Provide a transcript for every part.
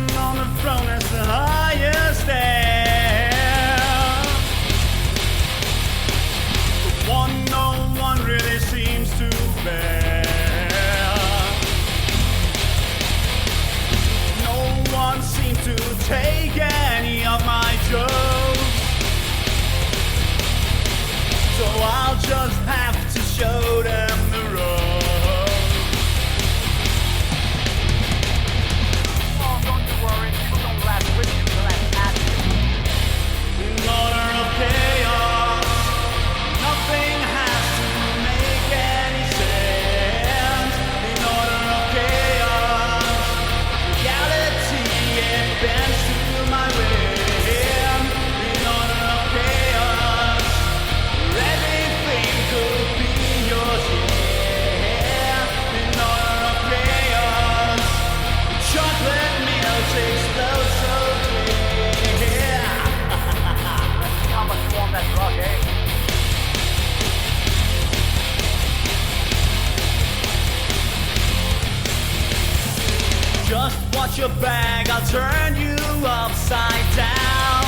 on the throne as the highest heir. The one no one really seems to bear. No one seems to take any of my jokes, so I'll just have to show them the road. Oh, don't you worry, people don't laugh with you, they'll laugh at you. In order of chaos, nothing has to make any sense. In order of chaos, reality it bends to my whim. In order of chaos, everything could be yours, yeah. In order of chaos, chocolate milk explodes so clear. Let's see how much you want that drug, eh? Just watch your bag, I'll turn you upside down.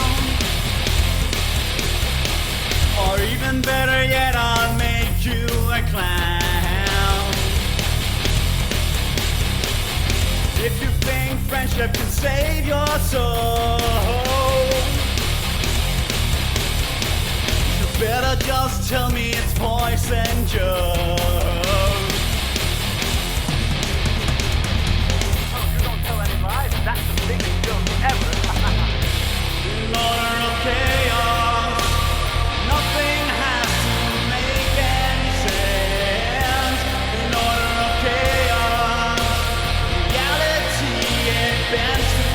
Or even better yet, I'll make you a clown. If you think friendship can save your soul, you better just tell me it's poison, Joe. Oh, you don't tell any lies, that's the biggest joke ever. In order of chaos, nothing has to make any sense. In order of chaos, reality it bends to